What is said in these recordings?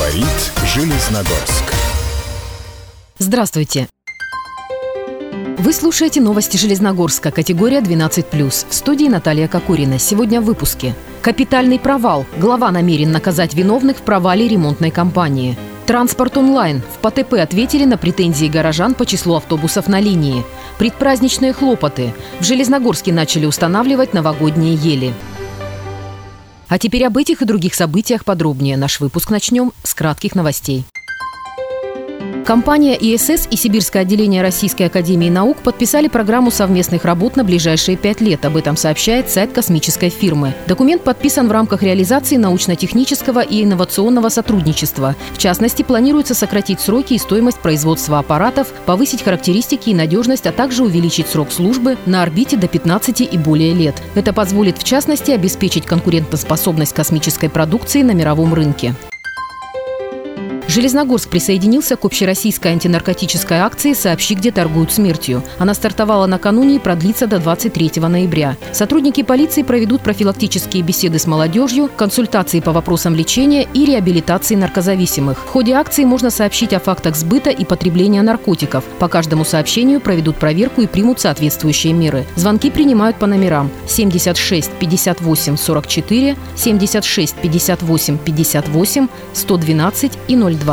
Говорит Железногорск. Здравствуйте. Вы слушаете новости Железногорска, категория 12+. В студии Наталья Кокорина. Сегодня в выпуске. Капитальный провал. Глава намерен наказать виновных в провале ремонтной кампании. Транспорт онлайн. В ПТП ответили на претензии горожан по числу автобусов на линии. Предпраздничные хлопоты. В Железногорске начали устанавливать новогодние ели. А теперь об этих и других событиях подробнее. Наш выпуск начнем с кратких новостей. Компания ИСС и Сибирское отделение Российской академии наук подписали программу совместных работ на ближайшие 5 лет. Об этом сообщает сайт космической фирмы. Документ подписан в рамках реализации научно-технического и инновационного сотрудничества. В частности, планируется сократить сроки и стоимость производства аппаратов, повысить характеристики и надежность, а также увеличить срок службы на орбите до 15 и более лет. Это позволит, в частности, обеспечить конкурентоспособность космической продукции на мировом рынке. Железногорск присоединился к общероссийской антинаркотической акции «Сообщи, где торгуют смертью». Она стартовала накануне и продлится до 23 ноября. Сотрудники полиции проведут профилактические беседы с молодежью, консультации по вопросам лечения и реабилитации наркозависимых. В ходе акции можно сообщить о фактах сбыта и потребления наркотиков. По каждому сообщению проведут проверку и примут соответствующие меры. Звонки принимают по номерам 76 58 44, 76 58 58, 112 и 02.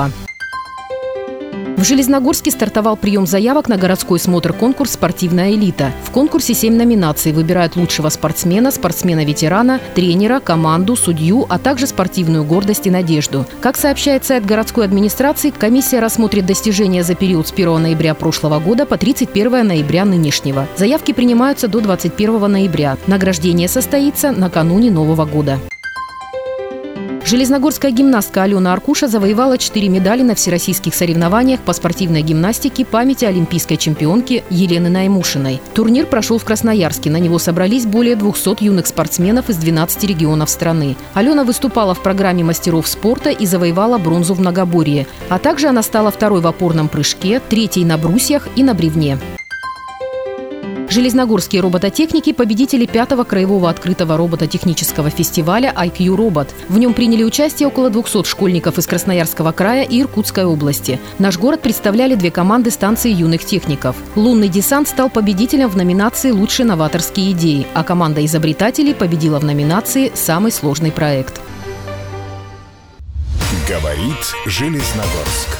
В Железногорске стартовал прием заявок на городской смотр-конкурс «Спортивная элита». В конкурсе 7 номинаций. Выбирают лучшего спортсмена, спортсмена-ветерана, тренера, команду, судью, а также спортивную гордость и надежду. Как сообщает сайт городской администрации, комиссия рассмотрит достижения за период с 1 ноября прошлого года по 31 ноября нынешнего. Заявки принимаются до 21 ноября. Награждение состоится накануне Нового года. Железногорская гимнастка Алена Аркуша завоевала 4 медали на всероссийских соревнованиях по спортивной гимнастике памяти олимпийской чемпионки Елены Наймушиной. Турнир прошел в Красноярске. На него собрались более 200 юных спортсменов из 12 регионов страны. Алена выступала в программе мастеров спорта и завоевала бронзу в многоборье. А также она стала второй в опорном прыжке, третьей на брусьях и на бревне. Железногорские робототехники – победители 5-го краевого открытого робототехнического фестиваля IQ Robot. В нем приняли участие около 200 школьников из Красноярского края и Иркутской области. Наш город представляли 2 команды станции юных техников. «Лунный десант» стал победителем в номинации «Лучшие новаторские идеи», а команда изобретателей победила в номинации «Самый сложный проект». Говорит Железногорск.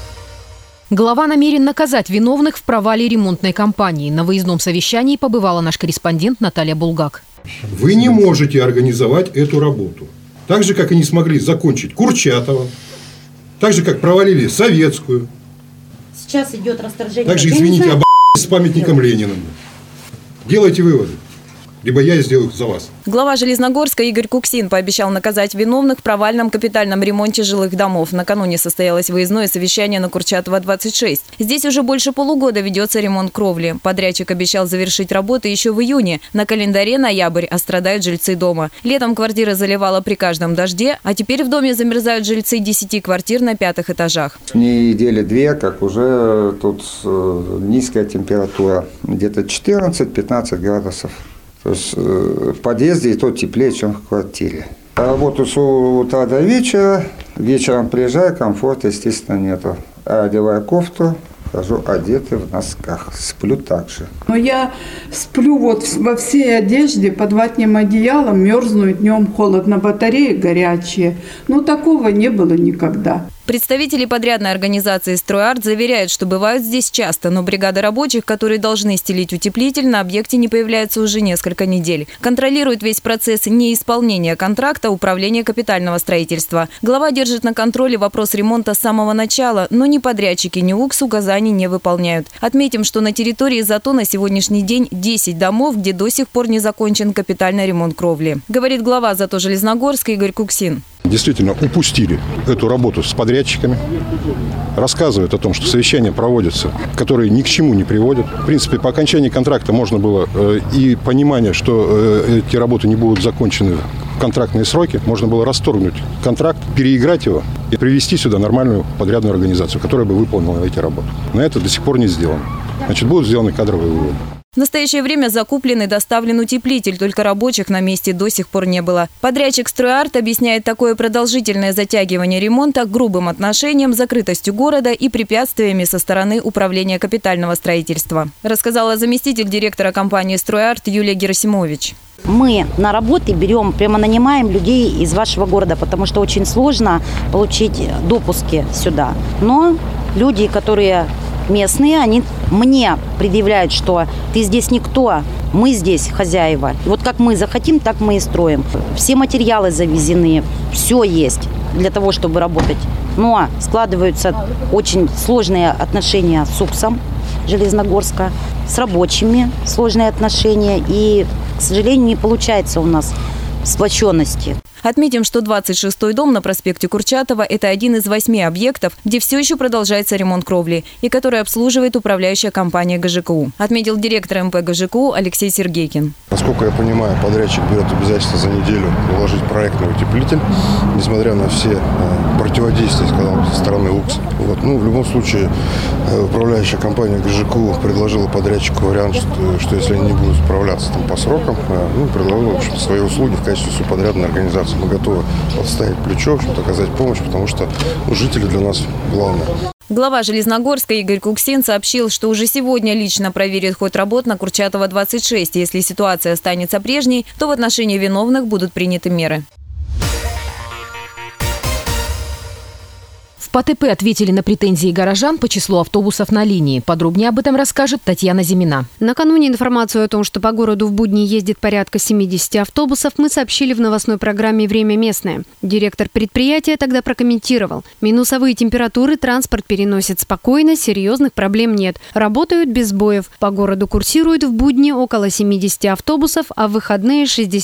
Глава намерен наказать виновных в провале ремонтной кампании. На выездном совещании побывала наш корреспондент Наталья Булгак. Вы не можете организовать эту работу. Так же, как и не смогли закончить Курчатова. Так же, как провалили Советскую. Сейчас идет расторжение. Также, извините, с памятником Ленина. Делайте выводы. Либо я сделаю за вас. Глава Железногорска Игорь Куксин пообещал наказать виновных в провальном капитальном ремонте жилых домов. Накануне состоялось выездное совещание на Курчатова, 26. Здесь уже больше полугода ведется ремонт кровли. Подрядчик обещал завершить работы еще в июне. На календаре ноябрь, а страдают жильцы дома. Летом квартира заливала при каждом дожде, а теперь в доме замерзают жильцы 10 квартир на 5-х этажах. Недели-2, как уже тут низкая температура, где-то 14-15 градусов. То есть в подъезде и то теплее, чем в квартире. Работаю с утра до вечера. Вечером приезжаю, комфорта, естественно, нету. Одеваю кофту, хожу одетый в носках. Сплю так же. Но я сплю вот во всей одежде, под ватным одеялом, мерзну днем, холодно, батареи горячие. Но такого не было никогда. Представители подрядной организации «Стройарт» заверяют, что бывают здесь часто, но бригада рабочих, которые должны стелить утеплитель, на объекте не появляется уже несколько недель. Контролирует весь процесс неисполнения контракта Управление капитального строительства. Глава держит на контроле вопрос ремонта с самого начала, но ни подрядчики, ни УКС указаний не выполняют. Отметим, что на территории ЗАТО на сегодняшний день 10 домов, где до сих пор не закончен капитальный ремонт кровли. Говорит глава ЗАТО Железногорска Игорь Куксин. Действительно упустили эту работу с подрядчиками. Рассказывают о том, что совещания проводятся, которые ни к чему не приводят. В принципе, по окончании контракта можно было и понимание, что эти работы не будут закончены в контрактные сроки, можно было расторгнуть контракт, переиграть его и привести сюда нормальную подрядную организацию, которая бы выполнила эти работы. Но это до сих пор не сделано. Значит, будут сделаны кадровые выводы. В настоящее время закуплен и доставлен утеплитель, только рабочих на месте до сих пор не было. Подрядчик «Стройарт» объясняет такое продолжительное затягивание ремонта грубым отношением, закрытостью города и препятствиями со стороны управления капитального строительства. Рассказала заместитель директора компании «Стройарт» Юлия Герасимович. Мы на работы берем, прямо нанимаем людей из вашего города, потому что очень сложно получить допуски сюда. Но люди, которые местные, они мне предъявляют, что ты здесь никто, мы здесь хозяева. И вот как мы захотим, так мы и строим. Все материалы завезены, все есть для того, чтобы работать. Но складываются очень сложные отношения с УКСом Железногорска, с рабочими сложные отношения. И, к сожалению, не получается у нас сплоченности. Отметим, что 26-й дом на проспекте Курчатова – это один из 8 объектов, где все еще продолжается ремонт кровли и который обслуживает управляющая компания ГЖКУ, отметил директор МП ГЖКУ Алексей Сергейкин. Насколько я понимаю, подрядчик берет обязательство за неделю уложить проектный утеплитель, несмотря на все противодействия, сказал, со стороны УКС. В любом случае, управляющая компания ГЖКУ предложила подрядчику вариант, что если они не будут справляться по срокам, предложила, в общем, свои услуги в качестве субподрядной организации. Мы готовы подставить плечо, в общем-то, оказать помощь, потому что жители для нас главное. Глава Железногорска Игорь Куксин сообщил, что уже сегодня лично проверит ход работ на Курчатова 26. Если ситуация останется прежней, то в отношении виновных будут приняты меры. В ПТП ответили на претензии горожан по числу автобусов на линии. Подробнее об этом расскажет Татьяна Зимина. Накануне информацию о том, что по городу в будни ездит порядка 70 автобусов, мы сообщили в новостной программе «Время местное». Директор предприятия тогда прокомментировал: минусовые температуры транспорт переносит спокойно, серьезных проблем нет. Работают без сбоев. По городу курсируют в будни около 70 автобусов, а в выходные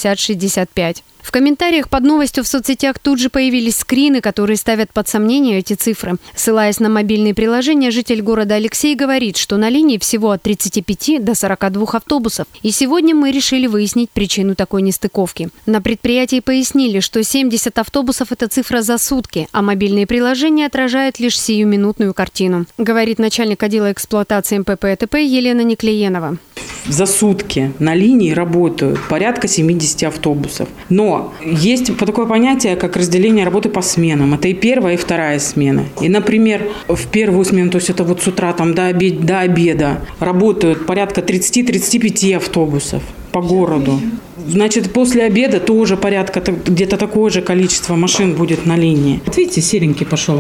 60-65. В комментариях под новостью в соцсетях тут же появились скрины, которые ставят под сомнение эти цифры. Ссылаясь на мобильные приложения, житель города Алексей говорит, что на линии всего от 35 до 42 автобусов. И сегодня мы решили выяснить причину такой нестыковки. На предприятии пояснили, что 70 автобусов – это цифра за сутки, а мобильные приложения отражают лишь сиюминутную картину, говорит начальник отдела эксплуатации МП ПТП Елена Неклеенова. За сутки на линии работают порядка 70 автобусов. Но есть такое понятие, как разделение работы по сменам. Это и первая, и вторая смена. И, например, в первую смену, то есть это с утра до обеда, работают порядка 30-35 автобусов по городу. Значит, после обеда тоже порядка где-то такое же количество машин будет на линии. Вот видите, серенький пошел,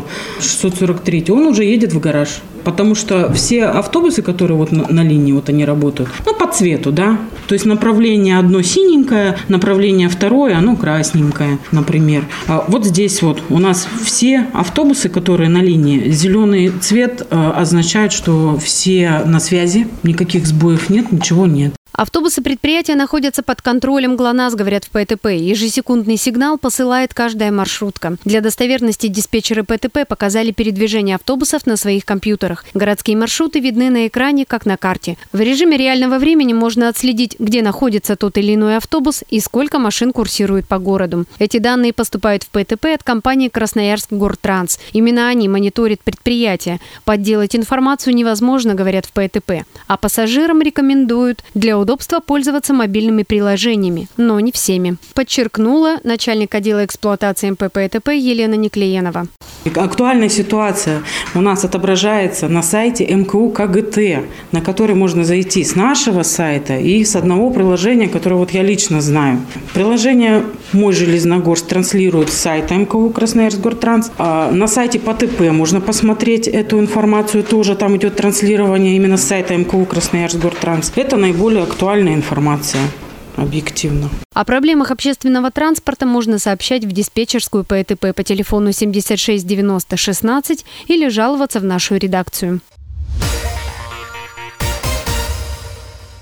643, он уже едет в гараж. Потому что все автобусы, которые на линии они работают, по цвету, да. То есть направление одно синенькое, направление второе, оно красненькое, например. Вот здесь у нас все автобусы, которые на линии, зеленый цвет означает, что все на связи, никаких сбоев нет, ничего нет. Автобусы предприятия находятся под контролем ГЛОНАСС, говорят в ПТП. Ежесекундный сигнал посылает каждая маршрутка. Для достоверности диспетчеры ПТП показали передвижение автобусов на своих компьютерах. Городские маршруты видны на экране, как на карте. В режиме реального времени можно отследить, где находится тот или иной автобус и сколько машин курсирует по городу. Эти данные поступают в ПТП от компании «Красноярск-Гортранс». Именно они мониторят предприятие. Подделать информацию невозможно, говорят в ПТП. А пассажирам рекомендуют для удобства пользоваться мобильными приложениями, но не всеми, подчеркнула начальник отдела эксплуатации МП ПТП Елена Неклеенова. Актуальная ситуация у нас отображается на сайте МКУ КГТ, на который можно зайти с нашего сайта и с одного приложения, которое я лично знаю. Приложение «Мой Железногорск» транслирует с сайта МКУ Красноярск-Гортранс. На сайте ПТП можно посмотреть эту информацию, тоже там идет транслирование именно с сайта МКУ Красноярск-Гортранс. Это наиболее актуальная информация. Объективно. О проблемах общественного транспорта можно сообщать в диспетчерскую ПТП по телефону 76 90 16 или жаловаться в нашу редакцию.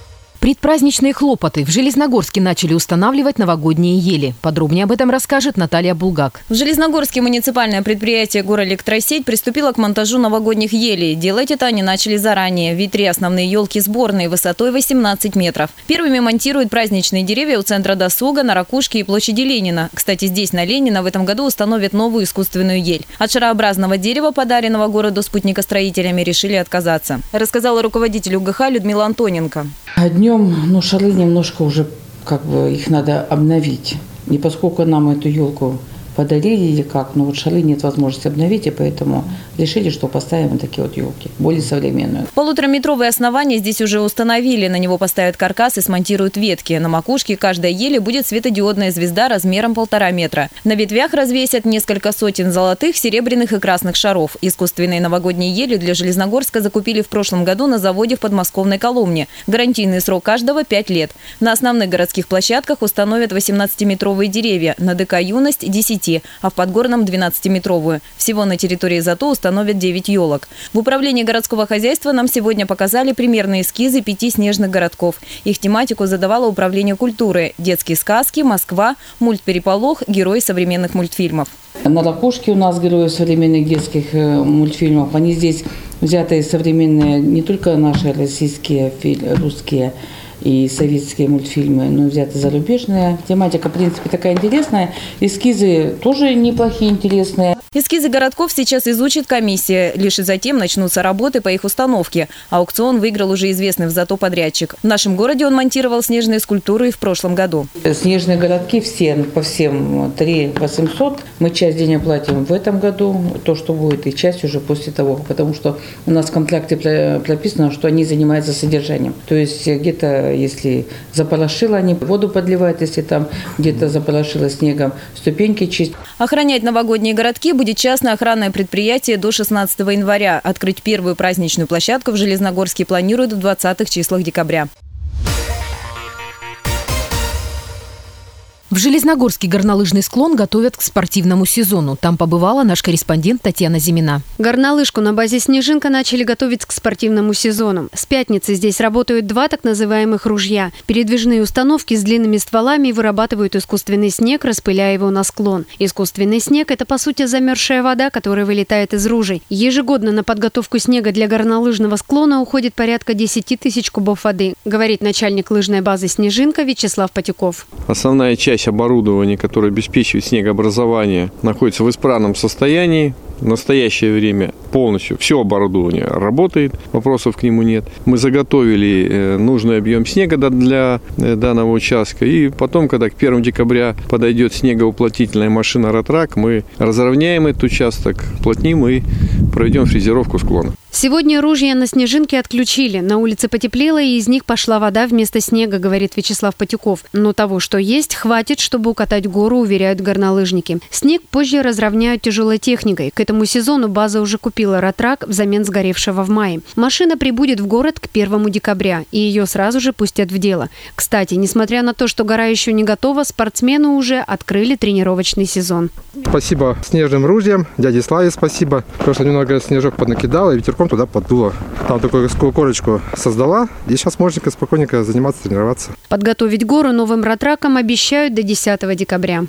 Предпраздничные хлопоты. В Железногорске начали устанавливать новогодние ели. Подробнее об этом расскажет Наталья Булгак. В Железногорске муниципальное предприятие «Горэлектросеть» приступило к монтажу новогодних елей. Делать это они начали заранее, ведь 3 основные елки сборные высотой 18 метров. Первыми монтируют праздничные деревья у Центра досуга, на Ракушке и площади Ленина. Кстати, здесь, на Ленина, в этом году установят новую искусственную ель. От шарообразного дерева, подаренного городу спутникостроителями, решили отказаться, рассказала руководитель УГХ Людмила Антоненко. Днем, шары немножко уже, их надо обновить. И поскольку нам эту елку подарили или как, но шары нет возможности обновить, и поэтому решили, что поставим такие вот елки, более современную. 1,5-метровое основание здесь уже установили. На него поставят каркас и смонтируют ветки. На макушке каждой ели будет светодиодная звезда размером 1,5 метра. На ветвях развесят несколько сотен золотых, серебряных и красных шаров. Искусственные новогодние ели для Железногорска закупили в прошлом году на заводе в подмосковной Коломне. Гарантийный срок каждого 5 лет. На основных городских площадках установят 18-метровые деревья, на ДК «Юность» – 10, а в Подгорном – 12-метровую. Всего на территории ЗАТО установят 9 елок. В управлении городского хозяйства нам сегодня показали примерные эскизы 5 снежных городков. Их тематику задавало Управление культуры. Детские сказки, Москва, мультпереполох, герои современных мультфильмов. На Ракушке у нас герои современных детских мультфильмов. Они здесь взятые современные, не только наши российские, русские и советские мультфильмы, но взяты зарубежные. Тематика, в принципе, такая интересная. Эскизы тоже неплохие, интересные. Эскизы городков сейчас изучит комиссия. Лишь и затем начнутся работы по их установке. Аукцион выиграл уже известный в ЗАТО подрядчик. В нашем городе он монтировал снежные скульптуры и в прошлом году. Снежные городки по всем 3 800. Мы часть денег платим в этом году, то, что будет, и часть уже после того. Потому что у нас в контракте прописано, что они занимаются содержанием. То есть где-то, если запорошило, они воду подливают, если там где-то запорошило снегом, ступеньки чистят. Охранять новогодние городки будет частное охранное предприятие до 16 января. Открыть первую праздничную площадку в Железногорске планируют в 20-х числах декабря. В Железногорске горнолыжный склон готовят к спортивному сезону. Там побывала наш корреспондент Татьяна Зимина. Горнолыжку на базе «Снежинка» начали готовить к спортивному сезону. С пятницы здесь работают 2 так называемых ружья. Передвижные установки с длинными стволами вырабатывают искусственный снег, распыляя его на склон. Искусственный снег – это, по сути, замерзшая вода, которая вылетает из ружей. Ежегодно на подготовку снега для горнолыжного склона уходит порядка 10 тысяч кубов воды, говорит начальник лыжной базы «Снежинка» Вячеслав Потюков. Основная часть оборудования, которое обеспечивает снегообразование, находится в исправном состоянии. В настоящее время полностью все оборудование работает, вопросов к нему нет. Мы заготовили нужный объем снега для данного участка. И потом, когда к 1 декабря подойдет снегоуплотнительная машина «Ротрак», мы разровняем этот участок, уплотним и проведем фрезеровку склона. Сегодня ружья на «Снежинке» отключили. На улице потеплело, и из них пошла вода вместо снега, говорит Вячеслав Потюков. Но того, что есть, хватит, чтобы укатать гору, уверяют горнолыжники. Снег позже разровняют тяжелой техникой. К этому сезону база уже купила «Ротрак» взамен сгоревшего в мае. Машина прибудет в город к 1 декабря, и ее сразу же пустят в дело. Кстати, несмотря на то, что гора еще не готова, спортсмены уже открыли тренировочный сезон. Спасибо снежным ружьям, дяде Славе спасибо. Потому что немного снежок поднакидало и ветерком туда поддуло. Там такую корочку создала, и сейчас можно спокойненько заниматься, тренироваться. Подготовить гору новым «Ротраком» обещают до 10 декабря.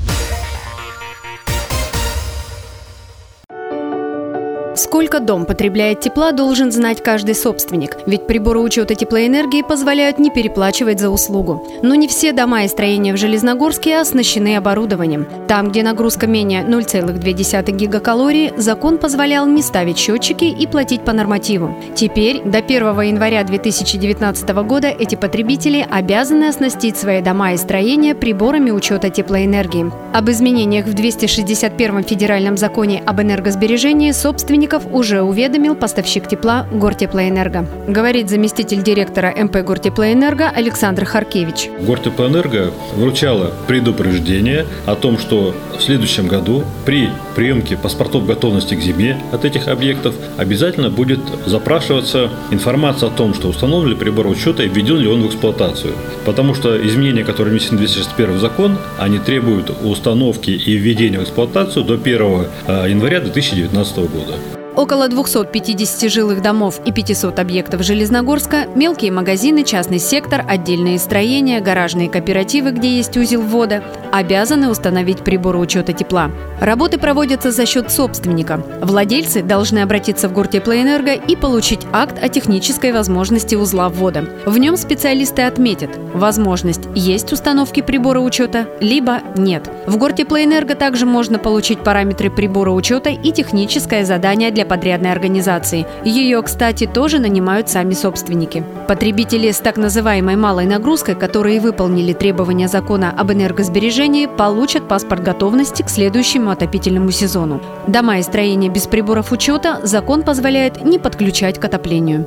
Сколько дом потребляет тепла, должен знать каждый собственник. Ведь приборы учета теплоэнергии позволяют не переплачивать за услугу. Но не все дома и строения в Железногорске оснащены оборудованием. Там, где нагрузка менее 0,2 гигакалории, закон позволял не ставить счетчики и платить по нормативу. Теперь, до 1 января 2019 года, эти потребители обязаны оснастить свои дома и строения приборами учета теплоэнергии. Об изменениях в 261 федеральном законе об энергосбережении собственников уже уведомил поставщик тепла Гортеплоэнерго, говорит заместитель директора МП Гортеплоэнерго Александр Харкевич. Гортеплоэнерго вручала предупреждение о том, что в следующем году при приемке паспортов готовности к зиме от этих объектов обязательно будет запрашиваться информация о том, что установлен ли прибор учета и введен ли он в эксплуатацию. Потому что изменения, которые внесены в 261 закон, они требуют установки и введения в эксплуатацию до 1 января 2019 года. Около 250 жилых домов и 500 объектов Железногорска, мелкие магазины, частный сектор, отдельные строения, гаражные кооперативы, где есть узел ввода, обязаны установить приборы учета тепла. Работы проводятся за счет собственника. Владельцы должны обратиться в Гортеплоэнерго и получить акт о технической возможности узла ввода. В нем специалисты отметят, возможность есть установки прибора учета, либо нет. В Гортеплоэнерго также можно получить параметры прибора учета и техническое задание для подрядной организации. Ее, кстати, тоже нанимают сами собственники. Потребители с так называемой малой нагрузкой, которые выполнили требования закона об энергосбережении, получат паспорт готовности к следующему отопительному сезону. Дома и строения без приборов учета закон позволяет не подключать к отоплению.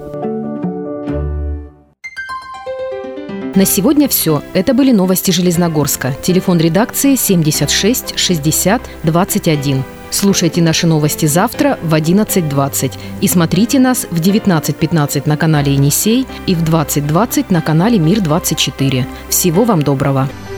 На сегодня все. Это были новости Железногорска. Телефон редакции 76 60 21. Слушайте наши новости завтра в 11:20 и смотрите нас в 19:15 на канале «Енисей» и в 20:20 на канале «Мир-24». Всего вам доброго!